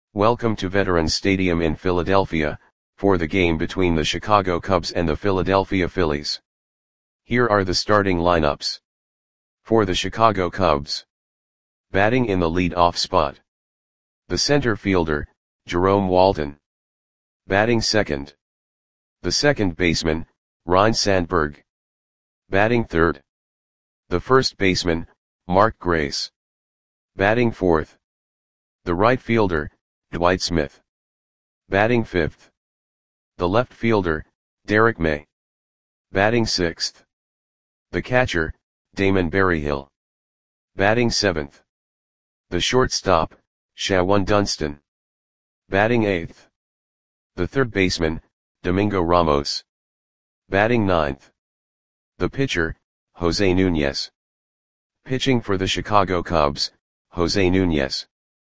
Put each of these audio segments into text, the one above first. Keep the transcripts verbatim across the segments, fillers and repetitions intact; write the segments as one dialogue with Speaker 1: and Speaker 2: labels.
Speaker 1: Welcome to Veterans Stadium in Philadelphia, for the game between the Chicago Cubs and the Philadelphia Phillies. Here are the starting lineups. For the Chicago Cubs. Batting in the lead-off spot. The center fielder, Jerome Walton. Batting second. The second baseman, Ryne Sandberg. Batting third. The first baseman, Mark Grace. Batting fourth. The right fielder, Dwight Smith. Batting fifth. The left fielder, Derek May. Batting sixth. The catcher, Damon Berryhill. Batting seventh. The shortstop, Shawon Dunston. Batting eighth. The third baseman, Domingo Ramos. Batting ninth. The pitcher, Jose Nunez. Pitching for the Chicago Cubs, Jose Nunez.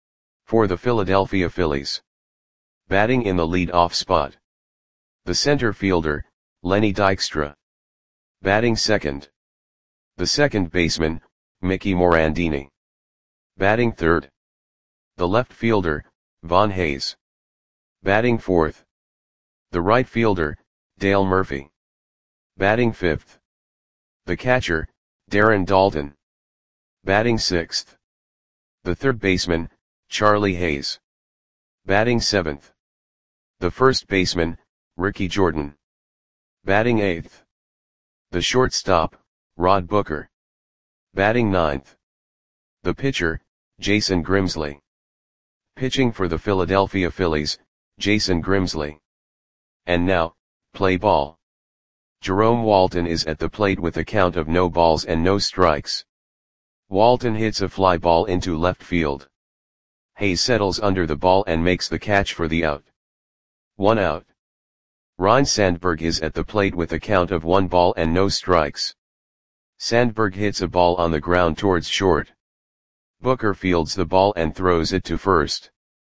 Speaker 1: For the Philadelphia Phillies. Batting in the lead-off spot. The center fielder, Lenny Dykstra. Batting second. The second baseman, Mickey Morandini. Batting third. The left fielder, Von Hayes. Batting fourth. The right fielder, Dale Murphy. Batting fifth. The catcher, Darren Daulton. Batting sixth. The third baseman, Charlie Hayes. Batting seventh. The first baseman, Ricky Jordan. Batting eighth. The shortstop, Rod Booker. Batting ninth. The pitcher, Jason Grimsley. Pitching for the Philadelphia Phillies, Jason Grimsley. And now, play ball. Jerome Walton is at the plate with a count of no balls and no strikes. Walton hits a fly ball into left field. Hayes settles under the ball and makes the catch for the out. One out. Ryne Sandberg is at the plate with a count of one ball and no strikes. Sandberg hits a ball on the ground towards short. Booker fields the ball and throws it to first.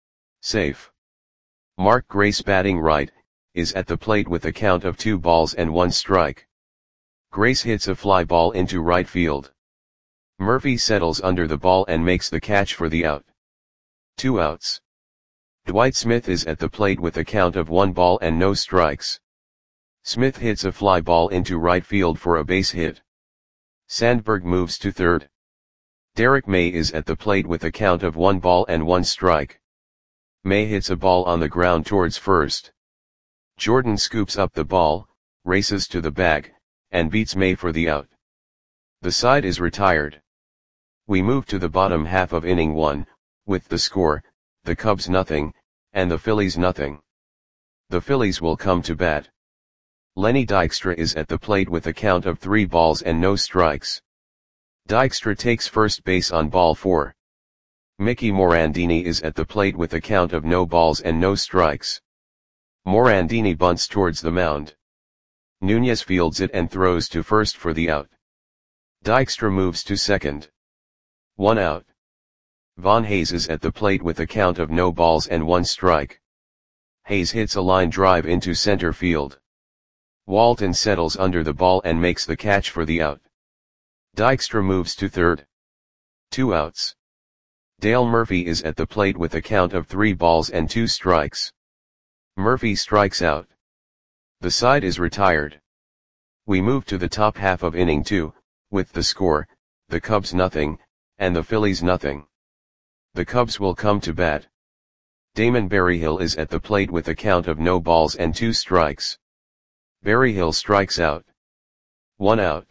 Speaker 1: Safe. Mark Grace, batting right, is at the plate with a count of two balls and one strike. Grace hits a fly ball into right field. Murphy settles under the ball and makes the catch for the out. Two outs. Dwight Smith is at the plate with a count of one ball and no strikes. Smith hits a fly ball into right field for a base hit. Sandberg moves to third. Derek May is at the plate with a count of one ball and one strike. May hits a ball on the ground towards first. Jordan scoops up the ball, races to the bag, and beats May for the out. The side is retired. We move to the bottom half of inning one, with the score, the Cubs nothing, and the Phillies nothing. The Phillies will come to bat. Lenny Dykstra is at the plate with a count of three balls and no strikes. Dykstra takes first base on ball four. Mickey Morandini is at the plate with a count of no balls and no strikes. Morandini bunts towards the mound. Nunez fields it and throws to first for the out. Dykstra moves to second. One out. Von Hayes is at the plate with a count of no balls and one strike. Hayes hits a line drive into center field. Walton settles under the ball and makes the catch for the out. Dykstra moves to third. Two outs. Dale Murphy is at the plate with a count of three balls and two strikes. Murphy strikes out. The side is retired. We move to the top half of inning two, with the score, the Cubs nothing, and the Phillies nothing. The Cubs will come to bat. Damon Berryhill is at the plate with a count of no balls and two strikes. Berryhill strikes out. One out.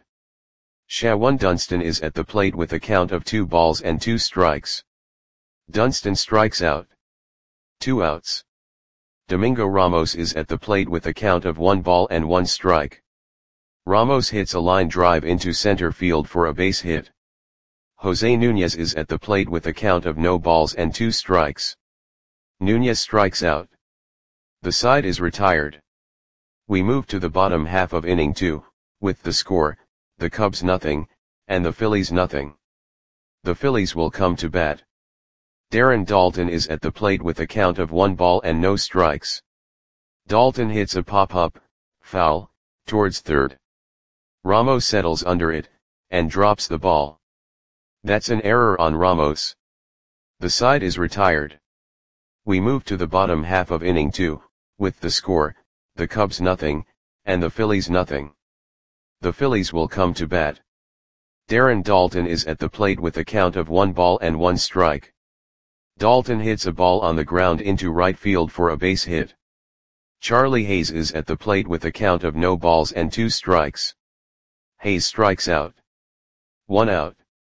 Speaker 1: Shawon Dunston is at the plate with a count of two balls and two strikes. Dunston strikes out. Two outs. Domingo Ramos is at the plate with a count of one ball and one strike. Ramos hits a line drive into center field for a base hit. Jose Nunez is at the plate with a count of no balls and two strikes. Nunez strikes out. The side is retired. We move to the bottom half of inning two, with the score, the Cubs nothing, and the Phillies nothing. The Phillies will come to bat. Darren Daulton is at the plate with a count of one ball and no strikes. Daulton hits a pop-up, foul, towards third. Ramos settles under it, and drops the ball. That's an error on Ramos. The side is retired. We move to the bottom half of inning two, with the score, the Cubs nothing, and the Phillies nothing. The Phillies will come to bat. Darren Daulton is at the plate with a count of one ball and one strike. Daulton hits a ball on the ground into right field for a base hit. Charlie Hayes is at the plate with a count of no balls and two strikes. Hayes strikes out. One out.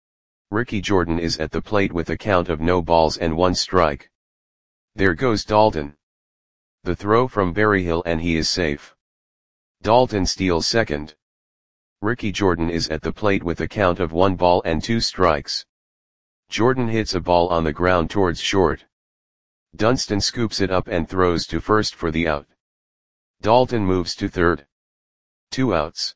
Speaker 1: Ricky Jordan is at the plate with a count of no balls and one strike. There goes Daulton. The throw from Berryhill and he is safe. Daulton steals second. Ricky Jordan is at the plate with a count of one ball and two strikes. Jordan hits a ball on the ground towards short. Dunston scoops it up and throws to first for the out. Daulton moves to third. Two outs.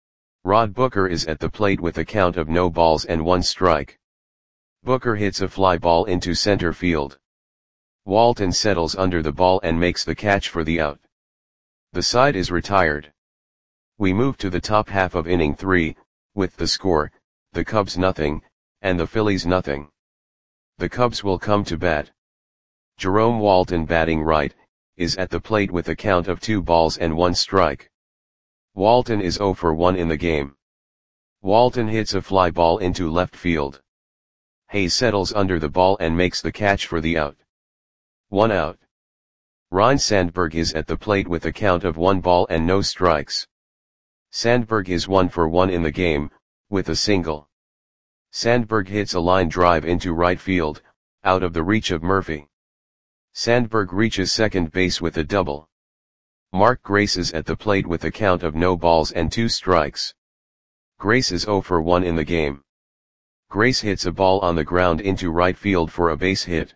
Speaker 1: Rod Booker is at the plate with a count of no balls and one strike. Booker hits a fly ball into center field. Walton settles under the ball and makes the catch for the out. The side is retired. We move to the top half of inning three, with the score, the Cubs nothing, and the Phillies nothing. The Cubs will come to bat. Jerome Walton, batting right, is at the plate with a count of two balls and one strike. Walton is oh for one in the game. Walton hits a fly ball into left field. Hayes settles under the ball and makes the catch for the out. One out. Ryne Sandberg is at the plate with a count of one ball and no strikes. Sandberg is one for one in the game, with a single. Sandberg hits a line drive into right field, out of the reach of Murphy. Sandberg reaches second base with a double. Mark Grace is at the plate with a count of no balls and two strikes. Grace is oh for one in the game. Grace hits a ball on the ground into right field for a base hit.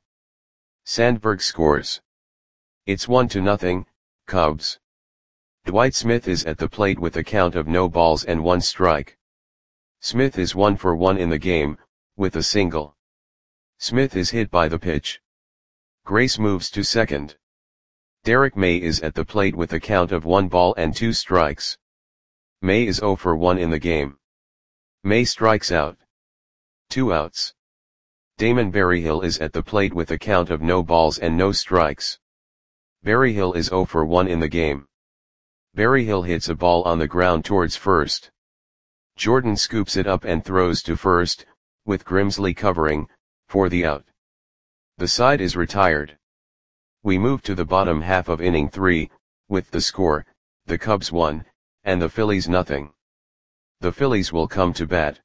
Speaker 1: Sandberg scores. It's one to nothing, Cubs. Dwight Smith is at the plate with a count of no balls and one strike. Smith is one for one in the game, with a single. Smith is hit by the pitch. Grace moves to second. Derek May is at the plate with a count of one ball and two strikes. May is oh for one in the game. May strikes out. Two outs. Damon Berryhill is at the plate with a count of no balls and no strikes. Berryhill is oh for one in the game. Berryhill hits a ball on the ground towards first. Jordan scoops it up and throws to first, with Grimsley covering, for the out. The side is retired. We move to the bottom half of inning three, with the score, the Cubs one, and the Phillies nothing. The Phillies will come to bat.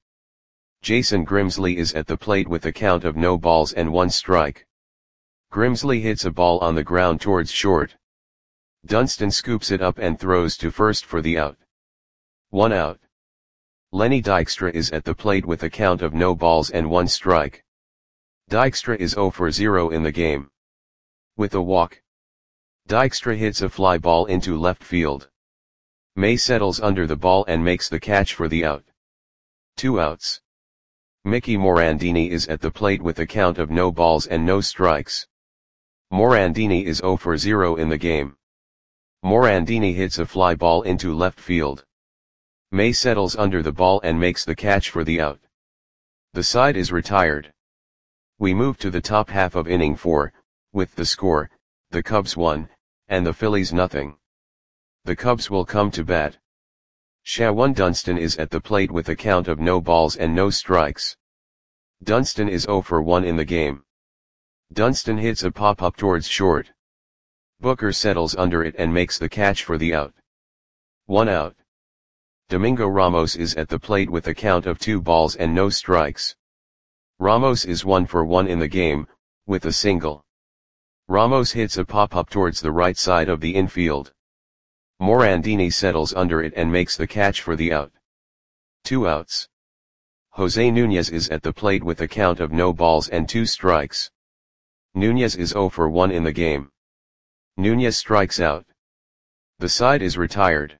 Speaker 1: Jason Grimsley is at the plate with a count of no balls and one strike. Grimsley hits a ball on the ground towards short. Dunston scoops it up and throws to first for the out. One out. Lenny Dykstra is at the plate with a count of no balls and one strike. Dykstra is oh for zero in the game. With a walk. Dykstra hits a fly ball into left field. May settles under the ball and makes the catch for the out. Two outs. Mickey Morandini is at the plate with a count of no balls and no strikes. Morandini is oh for zero in the game. Morandini hits a fly ball into left field. May settles under the ball and makes the catch for the out. The side is retired. We move to the top half of inning four, with the score, the Cubs one, and the Phillies nothing. The Cubs will come to bat. Shawan Dunston is at the plate with a count of no balls and no strikes. Dunston is oh for one in the game. Dunston hits a pop-up towards short. Booker settles under it and makes the catch for the out. One out. Domingo Ramos is at the plate with a count of two balls and no strikes. Ramos is one for one in the game, with a single. Ramos hits a pop-up towards the right side of the infield. Morandini settles under it and makes the catch for the out. Two outs. Jose Nunez is at the plate with a count of no balls and two strikes. Nunez is oh for one in the game. Nunez strikes out. The side is retired.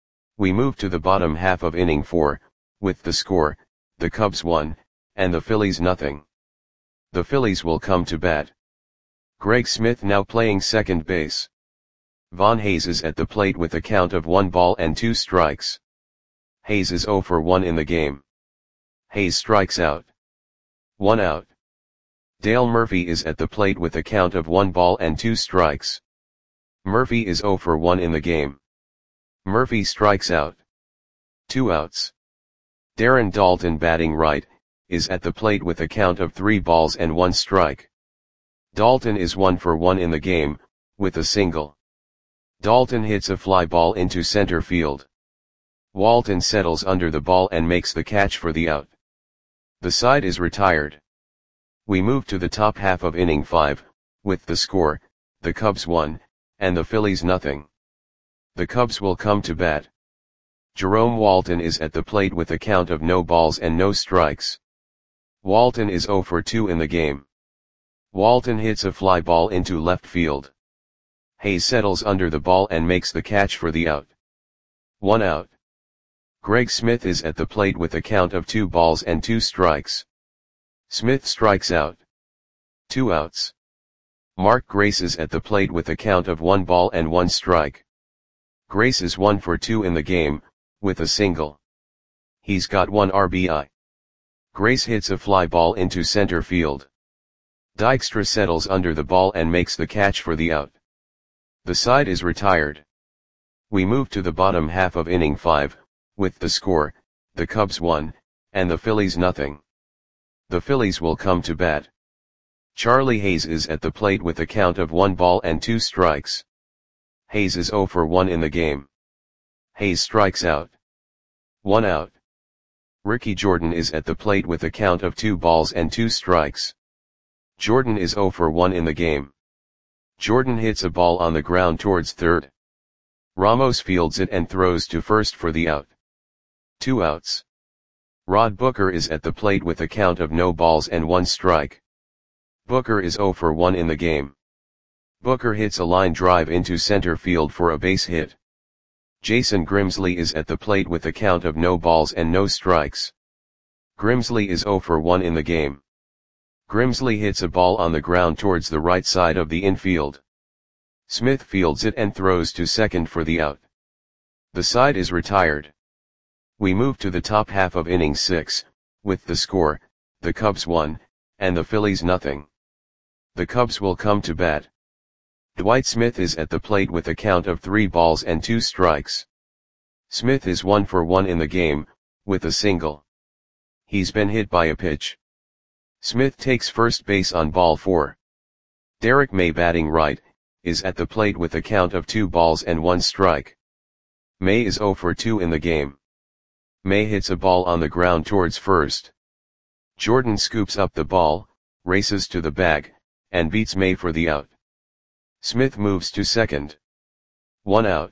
Speaker 1: We move to the bottom half of inning four, with the score, the Cubs one, and the Phillies nothing. The Phillies will come to bat. Greg Smith now playing second base. Von Hayes is at the plate with a count of one ball and two strikes. Hayes is oh for one in the game. Hayes strikes out. One out. Dale Murphy is at the plate with a count of one ball and two strikes. Murphy is zero for one in the game. Murphy strikes out. Two outs. Darren Daulton, batting right, is at the plate with a count of three balls and one strike. Daulton is one for one in the game, with a single. Daulton hits a fly ball into center field. Walton settles under the ball and makes the catch for the out. The side is retired. We move to the top half of inning five, with the score, the Cubs one, and the Phillies nothing. The Cubs will come to bat. Jerome Walton is at the plate with a count of no balls and no strikes. Walton is zero for two in the game. Walton hits a fly ball into left field. Hayes settles under the ball and makes the catch for the out. One out. Greg Smith is at the plate with a count of two balls and two strikes. Smith strikes out. Two outs. Mark Grace is at the plate with a count of one ball and one strike. Grace is one for two in the game, with a single. He's got one R B I. Grace hits a fly ball into center field. Dykstra settles under the ball and makes the catch for the out. The side is retired. We move to the bottom half of inning five, with the score, the Cubs one, and the Phillies nothing. The Phillies will come to bat. Charlie Hayes is at the plate with a count of one ball and two strikes. Hayes is zero for one in the game. Hayes strikes out. One out. Ricky Jordan is at the plate with a count of two balls and two strikes. Jordan is zero for one in the game. Jordan hits a ball on the ground towards third. Ramos fields it and throws to first for the out. Two outs. Rod Booker is at the plate with a count of no balls and one strike. Booker is zero for one in the game. Booker hits a line drive into center field for a base hit. Jason Grimsley is at the plate with a count of no balls and no strikes. Grimsley is zero for one in the game. Grimsley hits a ball on the ground towards the right side of the infield. Smith fields it and throws to second for the out. The side is retired. We move to the top half of inning six, with the score, the Cubs one, and the Phillies nothing. The Cubs will come to bat. Dwight Smith is at the plate with a count of three balls and two strikes. Smith is one for one in the game, with a single. He's been hit by a pitch. Smith takes first base on ball four. Derek May, batting right, is at the plate with a count of two balls and one strike. May is zero for two in the game. May hits a ball on the ground towards first. Jordan scoops up the ball, races to the bag, and beats May for the out. Smith moves to second. One out.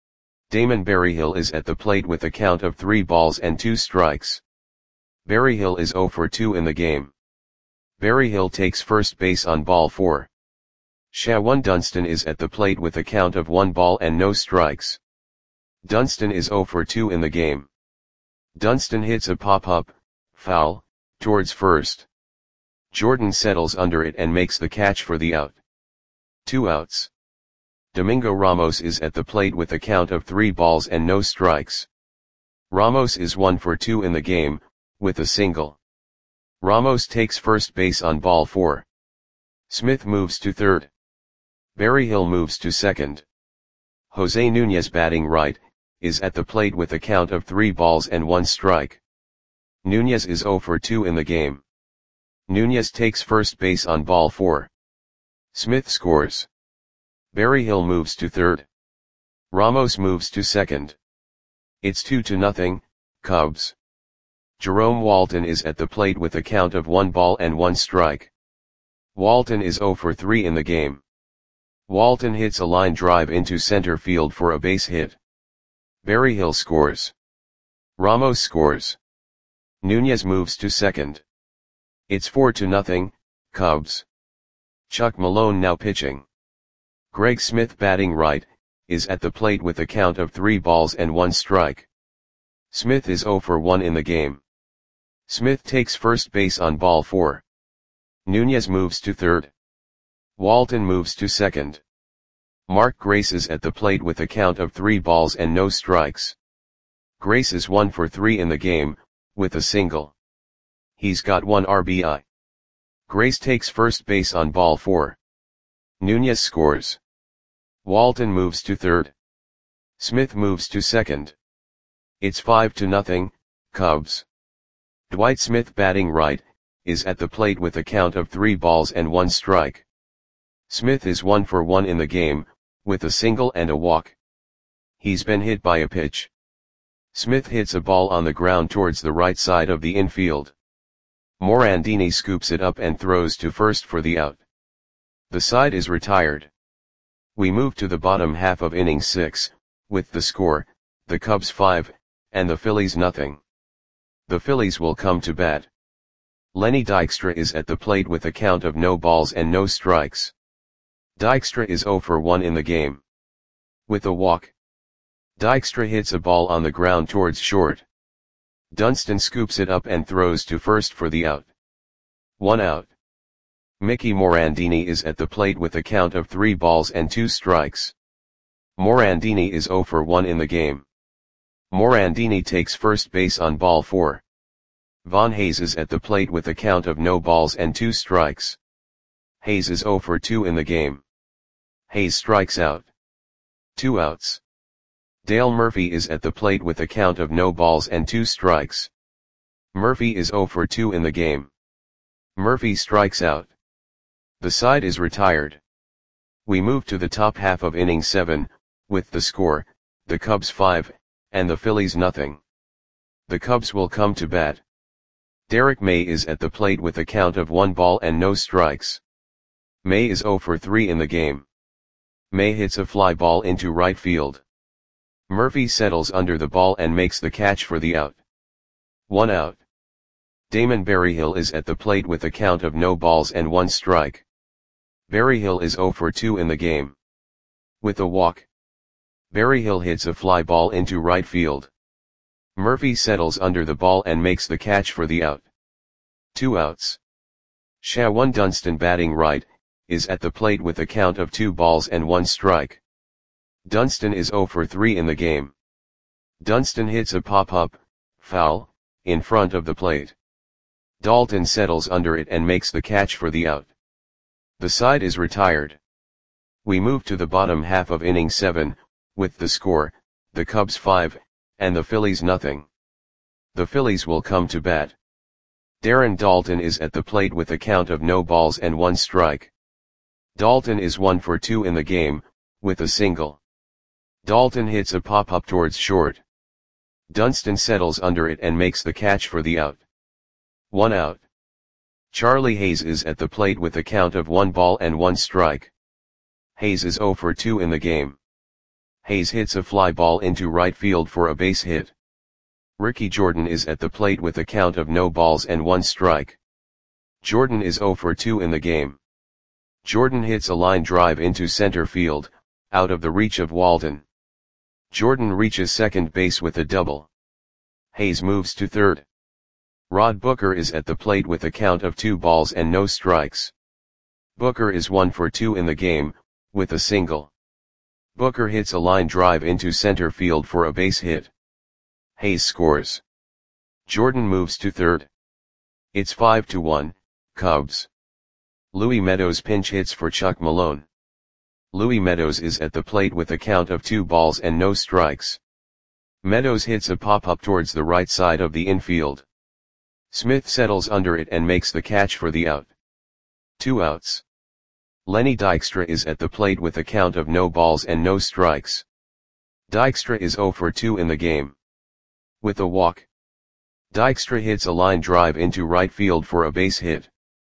Speaker 1: Damon Berryhill is at the plate with a count of three balls and two strikes. Berryhill is zero for two in the game. Berryhill takes first base on ball four. Shawan Dunston is at the plate with a count of one ball and no strikes. Dunston is zero for two in the game. Dunston hits a pop-up, foul, towards first. Jordan settles under it and makes the catch for the out. Two outs. Domingo Ramos is at the plate with a count of three balls and no strikes. Ramos is one for two in the game, with a single. Ramos takes first base on ball four. Smith moves to third. Berryhill moves to second. Jose Nunez, batting right, is at the plate with a count of three balls and one strike. Nunez is zero for two in the game. Nunez takes first base on ball four. Smith scores. Berryhill moves to third. Ramos moves to second. It's two to nothing, Cubs. Jerome Walton is at the plate with a count of one ball and one strike. Walton is zero for three in the game. Walton hits a line drive into center field for a base hit. Berryhill scores. Ramos scores. Nunez moves to second. It's four to nothing, Cubs. Chuck Malone now pitching. Greg Smith, batting right, is at the plate with a count of three balls and one strike. Smith is zero for one in the game. Smith takes first base on ball four. Nunez moves to third. Walton moves to second. Mark Grace is at the plate with a count of three balls and no strikes. Grace is one for three in the game, with a single. He's got one R B I. Grace takes first base on ball four. Nunez scores. Walton moves to third. Smith moves to second. It's five to nothing, Cubs. Dwight Smith, batting right, is at the plate with a count of three balls and one strike. Smith is one for one in the game, with a single and a walk. He's been hit by a pitch. Smith hits a ball on the ground towards the right side of the infield. Morandini scoops it up and throws to first for the out. The side is retired. We move to the bottom half of inning six, with the score, the Cubs five, and the Phillies nothing. The Phillies will come to bat. Lenny Dykstra is at the plate with a count of no balls and no strikes. Dykstra is zero for one in the game. With a walk. Dykstra hits a ball on the ground towards short. Dunston scoops it up and throws to first for the out. One out. Mickey Morandini is at the plate with a count of three balls and two strikes. Morandini is zero for one in the game. Morandini takes first base on ball four. Von Hayes is at the plate with a count of no balls and two strikes. Hayes is zero for two in the game. Hayes strikes out. Two outs. Dale Murphy is at the plate with a count of no balls and two strikes. Murphy is zero for two in the game. Murphy strikes out. The side is retired. We move to the top half of inning seven, with the score, the Cubs five, and the Phillies nothing. The Cubs will come to bat. Derek May is at the plate with a count of one ball and no strikes. May is zero for three in the game. May hits a fly ball into right field. Murphy settles under the ball and makes the catch for the out. One out. Damon Berryhill is at the plate with a count of no balls and one strike. Berryhill is zero for two in the game. With a walk. Berryhill hits a fly ball into right field. Murphy settles under the ball and makes the catch for the out. Two outs. Shawan Dunston, batting right, is at the plate with a count of two balls and one strike. Dunston is zero for three in the game. Dunston hits a pop-up, foul, in front of the plate. Dalton settles under it and makes the catch for the out. The side is retired. We move to the bottom half of inning seven, with the score, the Cubs five, and the Phillies nothing. The Phillies will come to bat. Darren Dalton is at the plate with a count of no balls and one strike. Dalton is one for two in the game, with a single. Dalton hits a pop-up towards short. Dunston settles under it and makes the catch for the out. One out. Charlie Hayes is at the plate with a count of one ball and one strike. Hayes is zero for two in the game. Hayes hits a fly ball into right field for a base hit. Ricky Jordan is at the plate with a count of no balls and one strike. Jordan is zero for two in the game. Jordan hits a line drive into center field, out of the reach of Walton. Jordan reaches second base with a double. Hayes moves to third. Rod Booker is at the plate with a count of two balls and no strikes. Booker is one for two in the game, with a single. Booker hits a line drive into center field for a base hit. Hayes scores. Jordan moves to third. It's five to one, Cubs. Louis Meadows pinch hits for Chuck Malone. Louis Meadows is at the plate with a count of two balls and no strikes. Meadows hits a pop-up towards the right side of the infield. Smith settles under it and makes the catch for the out. Two outs. Lenny Dykstra is at the plate with a count of no balls and no strikes. Dykstra is zero for two in the game. With a walk. Dykstra hits a line drive into right field for a base hit.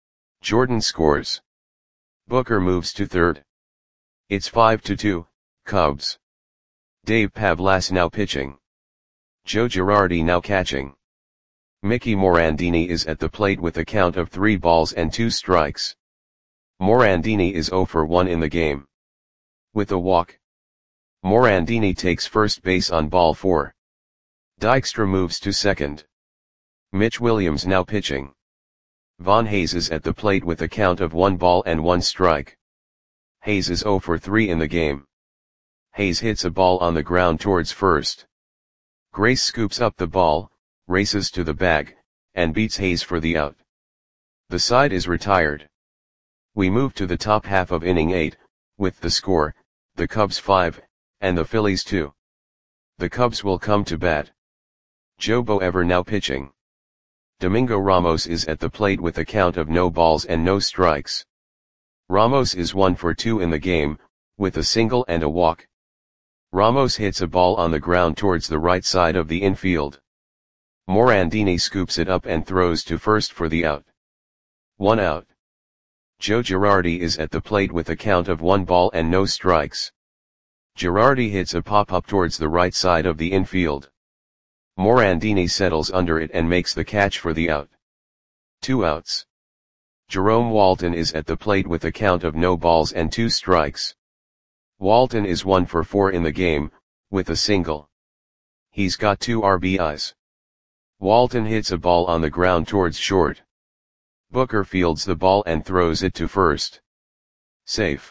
Speaker 1: Jordan scores. Booker moves to third. It's five to two, Cubs. Dave Pavlas now pitching. Joe Girardi now catching. Mickey Morandini is at the plate with a count of three balls and two strikes. Morandini is zero for one in the game. With a walk. Morandini takes first base on ball four. Dykstra moves to second. Mitch Williams now pitching. Von Hayes is at the plate with a count of one ball and one strike. Hayes is zero for three in the game. Hayes hits a ball on the ground towards first. Grace scoops up the ball, races to the bag, and beats Hayes for the out. The side is retired. We move to the top half of inning eight, with the score, the Cubs five, and the Phillies two. The Cubs will come to bat. Joe Boever now pitching. Domingo Ramos is at the plate with a count of no balls and no strikes. Ramos is one for two in the game, with a single and a walk. Ramos hits a ball on the ground towards the right side of the infield. Morandini scoops it up and throws to first for the out. One out. Joe Girardi is at the plate with a count of one ball and no strikes. Girardi hits a pop-up towards the right side of the infield. Morandini settles under it and makes the catch for the out. Two outs. Jerome Walton is at the plate with a count of no balls and two strikes. Walton is one for four in the game, with a single. He's got two R B Is. Walton hits a ball on the ground towards short. Booker fields the ball and throws it to first. Safe.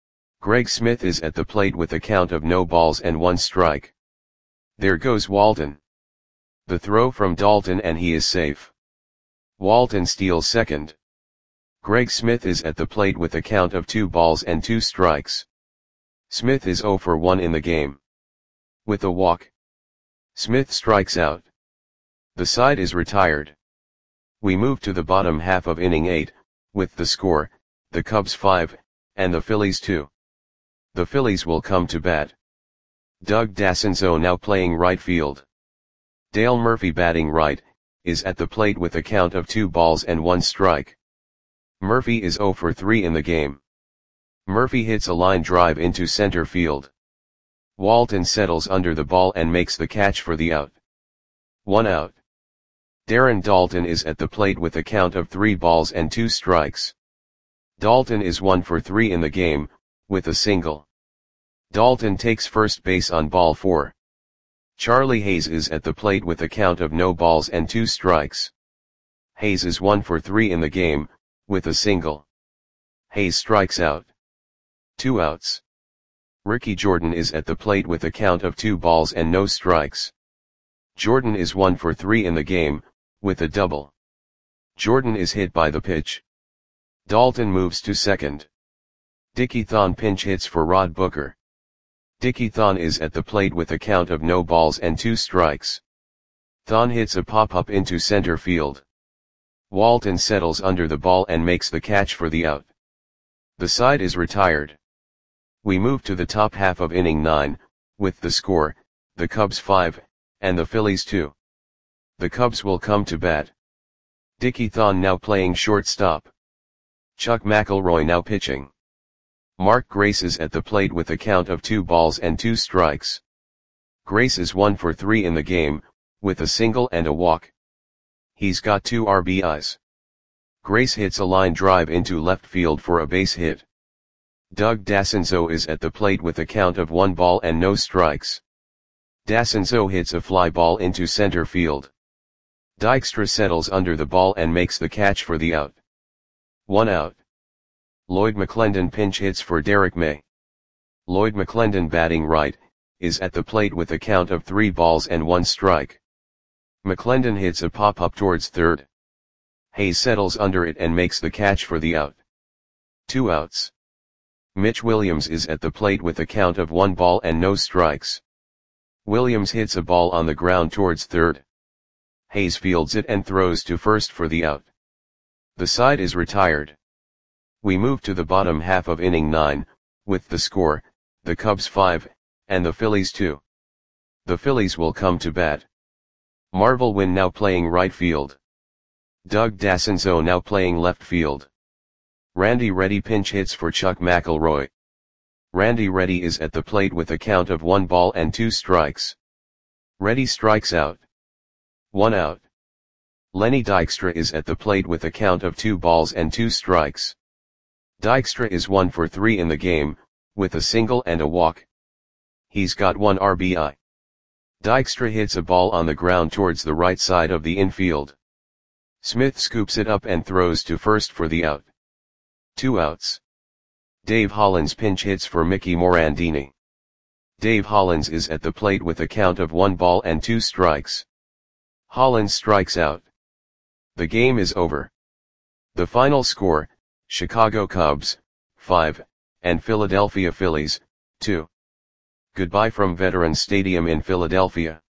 Speaker 1: Greg Smith is at the plate with a count of no balls and one strike. There goes Walton. The throw from Dalton and he is safe. Walton steals second. Greg Smith is at the plate with a count of two balls and two strikes. Smith is zero for one in the game. With a walk, Smith strikes out. The side is retired. We move to the bottom half of inning eight, with the score, the Cubs five, and the Phillies two. The Phillies will come to bat. Doug Dassenzo now playing right field. Dale Murphy batting right, is at the plate with a count of two balls and one strike. Murphy is zero for three in the game. Murphy hits a line drive into center field. Walton settles under the ball and makes the catch for the out. One out. Darren Dalton is at the plate with a count of three balls and two strikes. Dalton is one for three in the game, with a single. Dalton takes first base on ball four. Charlie Hayes is at the plate with a count of no balls and two strikes. Hayes is one for three in the game, with a single. Hayes strikes out. Two outs. Ricky Jordan is at the plate with a count of two balls and no strikes. Jordan is one for three in the game, with a double. Jordan is hit by the pitch. Dalton moves to second. Dickie Thon pinch hits for Rod Booker. Dickie Thon is at the plate with a count of no balls and two strikes. Thon hits a pop-up into center field. Walton settles under the ball and makes the catch for the out. The side is retired. We move to the top half of inning nine, with the score, the Cubs five, and the Phillies two. The Cubs will come to bat. Dickie Thon now playing shortstop. Chuck McElroy now pitching. Mark Grace is at the plate with a count of two balls and two strikes. Grace is one for three in the game, with a single and a walk. He's got two R B Is. Grace hits a line drive into left field for a base hit. Doug Dassenzo is at the plate with a count of one ball and no strikes. Dassenzo hits a fly ball into center field. Dykstra settles under the ball and makes the catch for the out. One out. Lloyd McClendon pinch hits for Derek May. Lloyd McClendon batting right, is at the plate with a count of three balls and one strike. McClendon hits a pop-up towards third. Hayes settles under it and makes the catch for the out. Two outs. Mitch Williams is at the plate with a count of one ball and no strikes. Williams hits a ball on the ground towards third. Hayes fields it and throws to first for the out. The side is retired. We move to the bottom half of inning nine, with the score, the Cubs five, and the Phillies two. The Phillies will come to bat. Marvel Wynn now playing right field. Doug Dassenzo now playing left field. Randy Reddy pinch hits for Chuck McElroy. Randy Reddy is at the plate with a count of one ball and two strikes. Reddy strikes out. One out. Lenny Dykstra is at the plate with a count of two balls and two strikes. Dykstra is one for three in the game, with a single and a walk. He's got one R B I. Dykstra hits a ball on the ground towards the right side of the infield. Smith scoops it up and throws to first for the out. Two outs. Dave Hollins pinch hits for Mickey Morandini. Dave Hollins is at the plate with a count of one ball and two strikes. Hollins strikes out. The game is over. The final score, Chicago Cubs, five, and Philadelphia Phillies, two. Goodbye from Veterans Stadium in Philadelphia.